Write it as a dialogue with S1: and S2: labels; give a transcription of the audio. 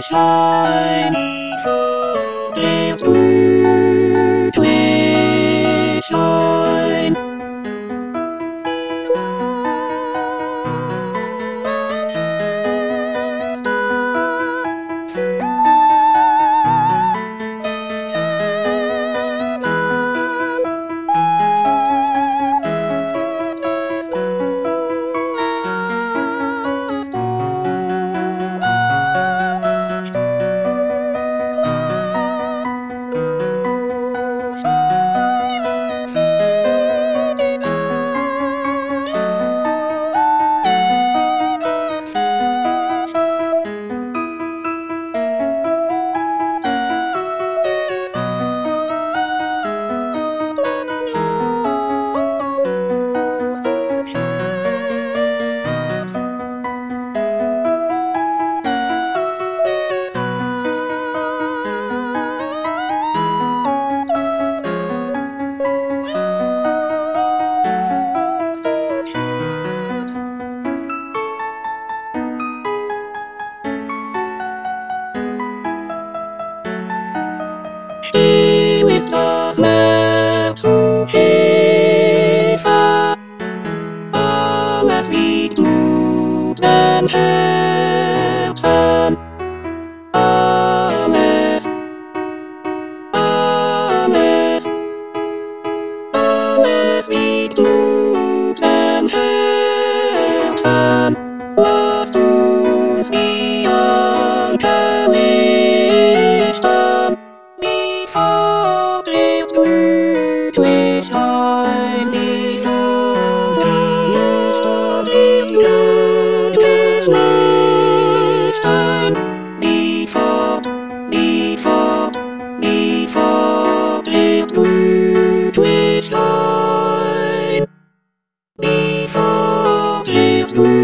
S1: sein, der Blut wird sein. Still ist das Herz, Hilfe, alles liegt Blut im Herzen, alles, alles, alles liegt Blut im Herzen, lasst uns die Anker lichten. Glücklich sein, nicht das wird glücklich sein. Nie fort, nie fort, nie fort wird glücklich sein. Nie fort wird glücklich sein.